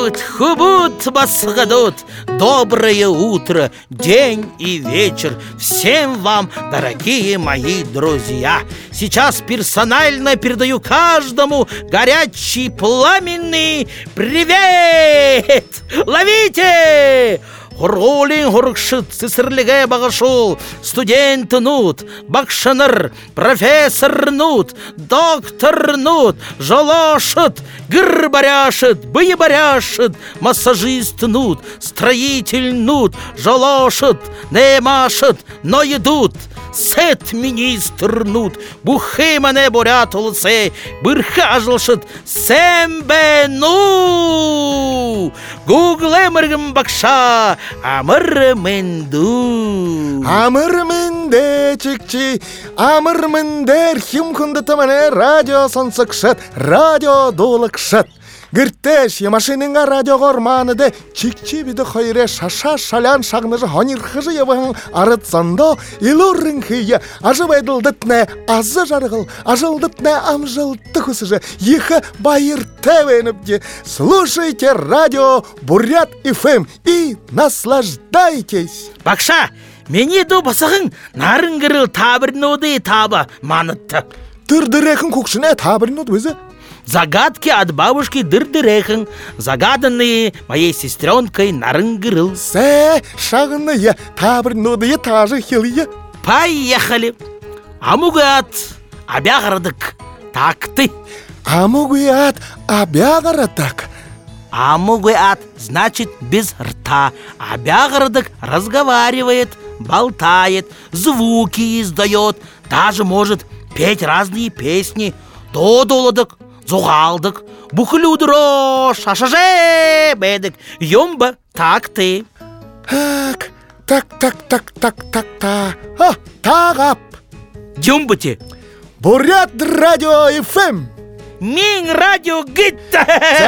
Хубут басгадут. Доброе утро, день и вечер всем вам, дорогие мои друзья. Сейчас персонально передаю каждому горячий пламенный привет. Ловите! Хурулин хуркшит, цисрлиге багашул, студент нут, бакшаныр, профессор нут, доктор нут, жолошит, гыр баряшит, бые баряшит, массажист нут, строитель нут, жолошит, не машит, но идут. Сет министр нут, бухы мане борят улыце, бырха жылшит, сэмбе ну, гуглемыргым бакша, амырмэнду. Амырмэнде чикчи, амырмэндер химкунды тамане радио сонсыкшат, радио дулыкшат. Гыртеш я машининга радио горманыды чикчи биді хайре шаша шалян шағныжы ханирхыжы ебаң арытсандо илуррынхыя ажыбайдылдытне азы жарғыл ажылдытне амжылты күсіжі ехы байыр тәвеніпде. Слушайте радио Бурят ФМ и наслаждайтесь. Бакша, мені ду басығын нарынгырыл табырнуды таба манытты. Дыр-дырекін көкшіне табырнуды өзі? Загадки от бабушки Дыр-дырехен, загаданные моей сестренкой Нарынгырыл. Шағыныя табырнудыя тажы хилия. Поехали. Амугат, обяградык, так ты. Амугуят, обяградык. Амугуат значит без рта, обяградык разговаривает, болтает, звуки издает, даже может петь разные песни. Додоладык, зуғалдық, бұқылудыро, шашаже бәдік, юмба, так ты. Так. Тағап. Юмба те. Бурят радио ФМ. Мин радио гитта.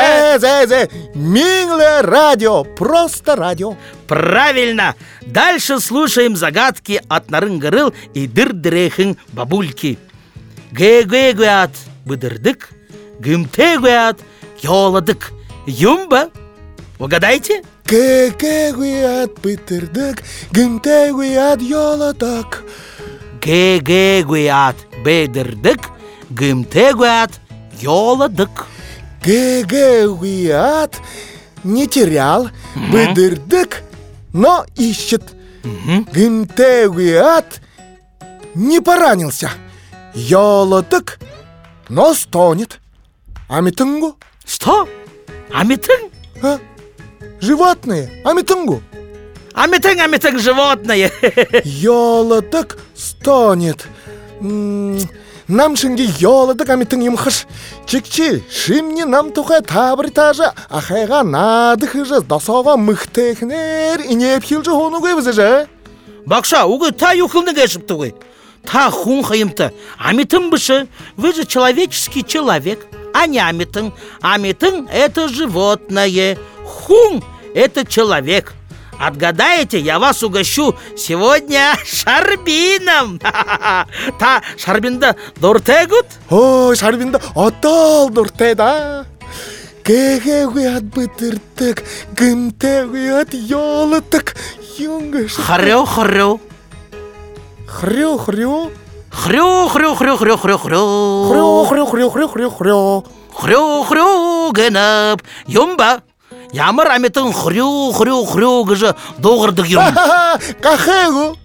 Мингле радио, просто радио. Правильно. Дальше слушаем загадки от Нарынгырыл и Дыр-дырехен бабульки. Гэ-гэ-гуят. Быдырдык, гымте-гуят, ёладык, юмба. Угадайте? Гэ-гэ-гуят, быдырдык, гымте-гуят, ёладык. Гэ-гэ-гуят, быдырдык, гымте-гуят, ёладык. Гэ-гэ-гуят не терял, быдырдык, но ищет. Гымте-гуят не поранился, ёладык но стонет. Амитынгу? Что? Амитынг? Животные. Амитынгу. Амитынг, животное. Ёладык стонет. Нам шинги ёладык амитынг имхыш. Чикчи, шимни нам тухай табритажа, ахайга надыхыжы досова мыхтехнер и не пхилжы хонугай вызыжы. Бакша, угы та юхылны гэшіп тугай. Та хун хайымты. Амитын бышы, вы же человеческий человек, а не амитын. Амитын — это животное, хун — это человек. Отгадаете, я вас угощу сегодня шарбином. Та шарбинда дуртегут? Ой, шарбинда отол дуртеда. Гэ-гэ-гуят бытыртык, гымте-гуят ёлытык, юнгыш. Хрю-хрю. Хрю-хрю. Хрю-хрю-хрю-хрю-хрю-хрю. Хрю-хрю-хрю-хрю-хрю. Хрю-хрю гынып. Юмба. Ямыр амитын хрю-хрю-хрю гыжы доғырдық юм. Кахегу.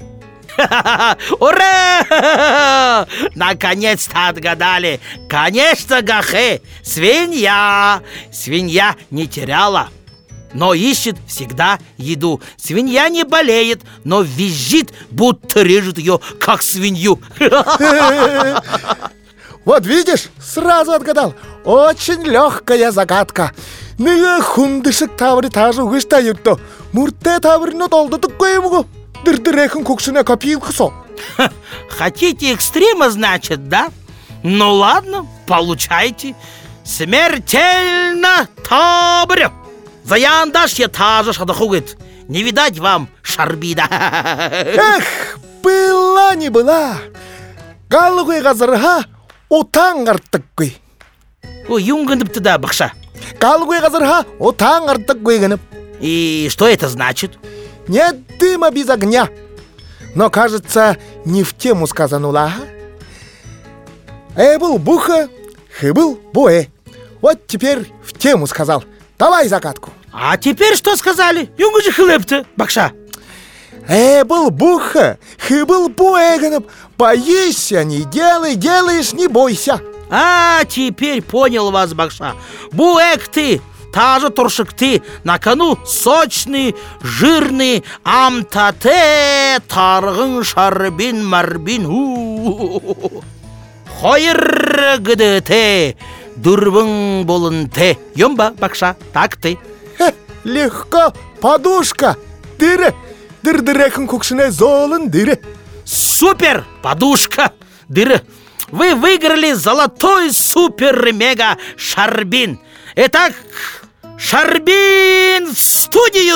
Ура! Наконец-то отгадали. Конечно, гахе. Свинья. Свинья не теряла, но ищет всегда еду. Свинья не болеет, но визжит, будто режет ее, как свинью. Вот видишь, сразу отгадал. Очень легкая загадка. Неге хундышык тавры тажу гыштайырто. Мурте таврыны толды туккоемугу. Дыр-дырехын кокшына копилкысо. Хотите экстрема, значит, да? Ну ладно, получайте. Смертельно табрю. За яндашье тажа шадахугит. Не видать вам шарбида. Эх, была не была. Галугай газырга утаң артыккой. О, юнгындыпты да бақша. Калгуй газырха отаң артык гыгынып. И что это значит? Нет дыма без огня. Но, кажется, не в тему сказанула. Был буха, был буэ. Вот теперь в тему сказал. Давай загадку. А теперь что сказали? Юнгужи хлеб-то, Бакша. Был буха, был буэ. Боишься, не делай, делаешь, не бойся. А теперь понял вас, Бакша. Буэк ты, та же туршик ты. На кону сочный, жирный амтате, таргын шарбин марбин. Хойыр гыды те, дурбын болын те. Ёмба, Бакша, так ты. Легко, подушка. Дыры, дыр-дырекін көкшіне золын дыры. Супер, подушка, дыры. Вы выиграли золотой супер-мега шарбин. Итак, шарбин в студию!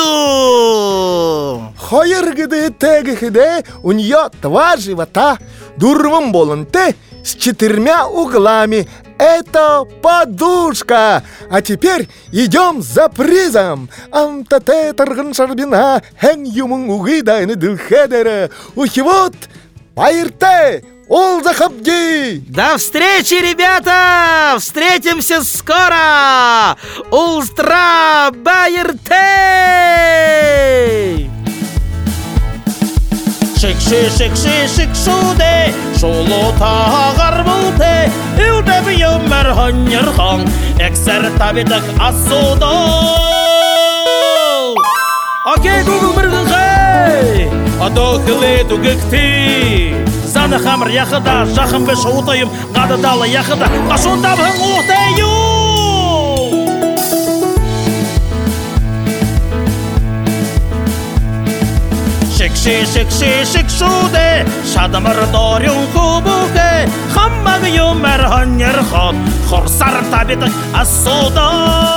Хойыр гыды теги хыде, у нее 2 живота, дурвым болын те, с 4 углами. Это подушка. А теперь идем за призом. Амтате таргын шарбина, хэн юмын угыдайны дылхедері. Ухивот, пайырте, ол захабди. До встречи, ребята! Встретимся скоро! Улстра Байерте! Шик-ши-шик-ши-шик-шуде, шолотағар бұлте, үлдәбі өмір ханер хан, әксәр табедік асуды. Окей, Google мұрғығай, адоқылы дүгікті. Заны қамыр яқыда, жақын бі шоутайым, ғададалы яқыда, қашундабың ұқтайым. Шик-ши-шик-ши-шик-шуде, шадымыр дорюн кубуге, хаммағы юмер ханер хан, хорсар табедік асуды.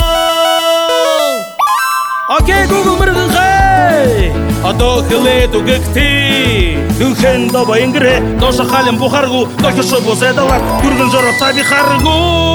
Окей, Google мұрғығай, адоқылы дүгікті. Дүнген доба ингіре, доша қалым бұқарғу, докеші бұзедалар, күргін жұры таби қарғу.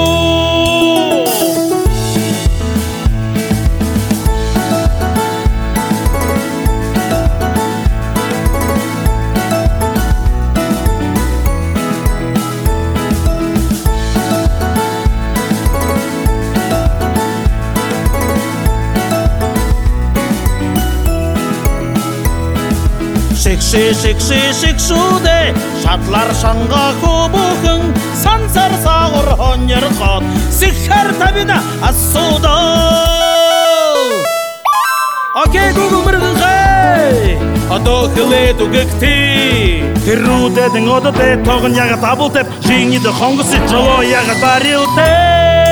Шик-ши-шик-ши-шик-шуде, шатлар шанға көбіғің, сансар сағыр хонер қан, сикхар табина асуды. Окей, Google мұрғығай, адоқылы дүгікті. Тіру дедің одыды, тоғын яғы табыл теп, жеңеді қоңғысы жолы яғы барил теп.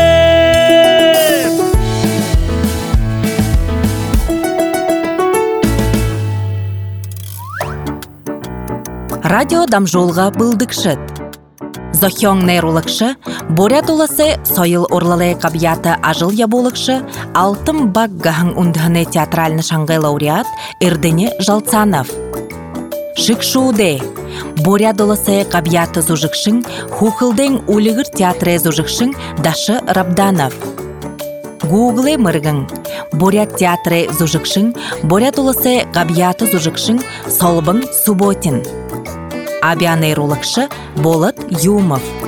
Радио дамжолға бұлдықшыт. Зохёң нейролықшы, борят оласы сойыл орлалы қабияты ажыл яболықшы, алтым бак ғаң үндіғыны театральны шаңғай лауреат Эрдене Жалцанов. Шик-шуде, борят оласы қабияты зұжықшың, хухылдың улығыр театры зұжықшың Дашы Рабданов. Google мыргың, борят театры зұжықшың, борят оласы қабияты зұжықшың Солбың Субботин. Абианейролықшы Болат Юмов.